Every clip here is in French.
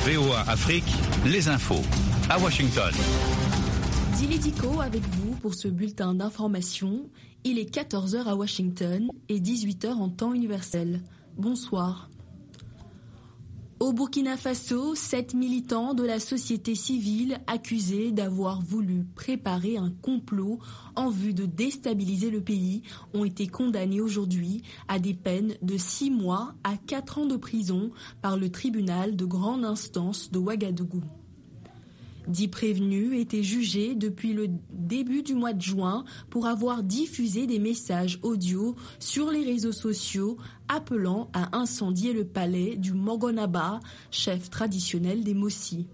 VOA Afrique, les infos. À Washington. Dili Diko avec vous pour ce bulletin d'information. Il est 14h à Washington et 18h en temps universel. Bonsoir. Au Burkina Faso, 7 militants de la société civile accusés d'avoir voulu préparer un complot en vue de déstabiliser le pays ont été condamnés aujourd'hui à des peines de 6 mois à 4 ans de prison par le tribunal de grande instance de Ouagadougou. 10 prévenus étaient jugés depuis le début du mois de juin pour avoir diffusé des messages audio sur les réseaux sociaux appelant à incendier le palais du Mogonaba, chef traditionnel des Mossi.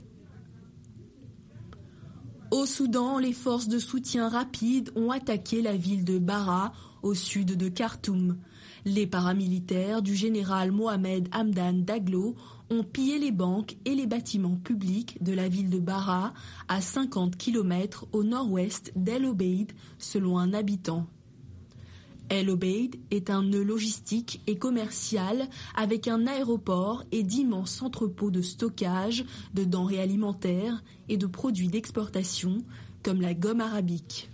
Au Soudan, les forces de soutien rapide ont attaqué la ville de Bara, au sud de Khartoum. Les paramilitaires du général Mohamed Hamdan Daglo ont pillé les banques et les bâtiments publics de la ville de Bara, à 50 km au nord-ouest d'El Obeid, selon un habitant. El Obeid est un nœud logistique et commercial avec un aéroport et d'immenses entrepôts de stockage de denrées alimentaires et de produits d'exportation comme la gomme arabique.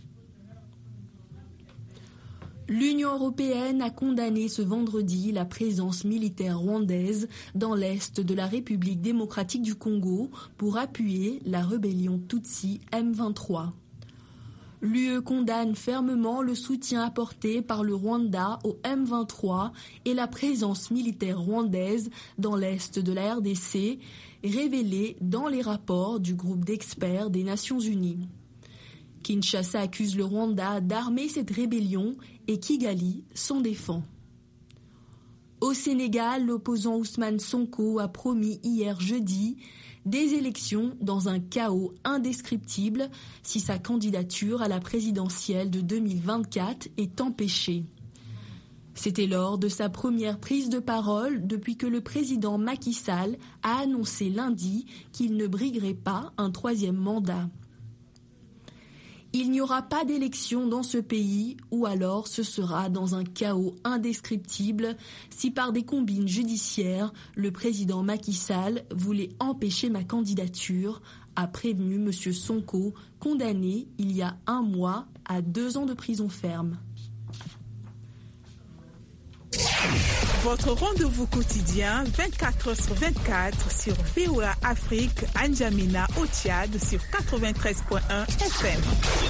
L'Union européenne a condamné ce vendredi la présence militaire rwandaise dans l'est de la République démocratique du Congo pour appuyer la rébellion Tutsi M23. L'UE condamne fermement le soutien apporté par le Rwanda au M23 et la présence militaire rwandaise dans l'est de la RDC, révélée dans les rapports du groupe d'experts des Nations Unies. Kinshasa accuse le Rwanda d'armer cette rébellion et Kigali s'en défend. Au Sénégal, l'opposant Ousmane Sonko a promis hier jeudi des élections dans un chaos indescriptible si sa candidature à la présidentielle de 2024 est empêchée. C'était lors de sa première prise de parole depuis que le président Macky Sall a annoncé lundi qu'il ne briguerait pas un 3e mandat. Il n'y aura pas d'élection dans ce pays ou alors ce sera dans un chaos indescriptible si par des combines judiciaires, le président Macky Sall voulait empêcher ma candidature, a prévenu M. Sonko, condamné il y a 1 mois à 2 ans de prison ferme. Votre rendez-vous quotidien 24h/24 sur VOA Afrique, à N'Djamena au Tchad sur 93.1 FM.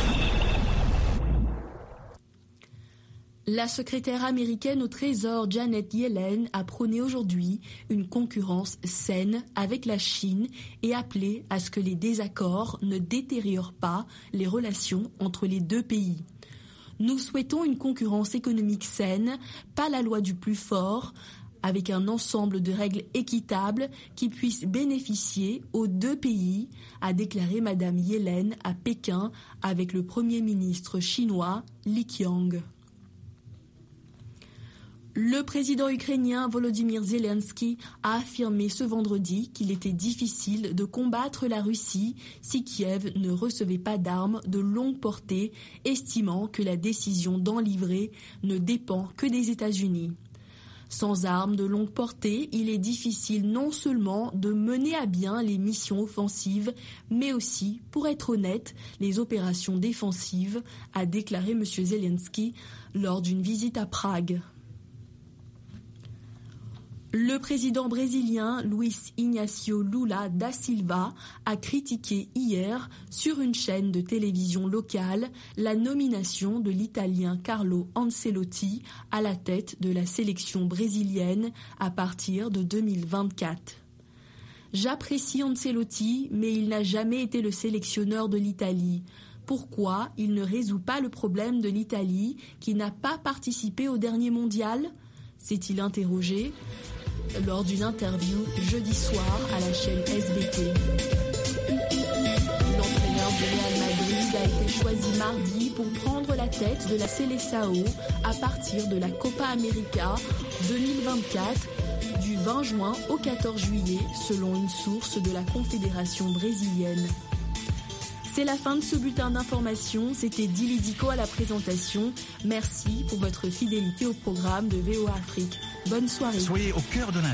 La secrétaire américaine au Trésor Janet Yellen a prôné aujourd'hui une concurrence saine avec la Chine et appelé à ce que les désaccords ne détériorent pas les relations entre les deux pays. Nous souhaitons une concurrence économique saine, pas la loi du plus fort, avec un ensemble de règles équitables qui puissent bénéficier aux deux pays, a déclaré Madame Yellen à Pékin avec le Premier ministre chinois Li Qiang. Le président ukrainien Volodymyr Zelensky a affirmé ce vendredi qu'il était difficile de combattre la Russie si Kiev ne recevait pas d'armes de longue portée, estimant que la décision d'en livrer ne dépend que des États-Unis. Sans armes de longue portée, il est difficile non seulement de mener à bien les missions offensives, mais aussi, pour être honnête, les opérations défensives, a déclaré M. Zelensky lors d'une visite à Prague. Le président brésilien Luiz Inácio Lula da Silva a critiqué hier sur une chaîne de télévision locale la nomination de l'Italien Carlo Ancelotti à la tête de la sélection brésilienne à partir de 2024. J'apprécie Ancelotti, mais il n'a jamais été le sélectionneur de l'Italie. Pourquoi il ne résout pas le problème de l'Italie qui n'a pas participé au dernier mondial ? S'est-il interrogé lors d'une interview jeudi soir à la chaîne SBT. L'entraîneur du Real Madrid a été choisi mardi pour prendre la tête de la Seleção à partir de la Copa América 2024 du 20 juin au 14 juillet selon une source de la Confédération brésilienne. C'est la fin de ce bulletin d'information. C'était Dili Diko à la présentation. Merci pour votre fidélité au programme de VOA Afrique. Bonne soirée. Soyez au cœur de l'info.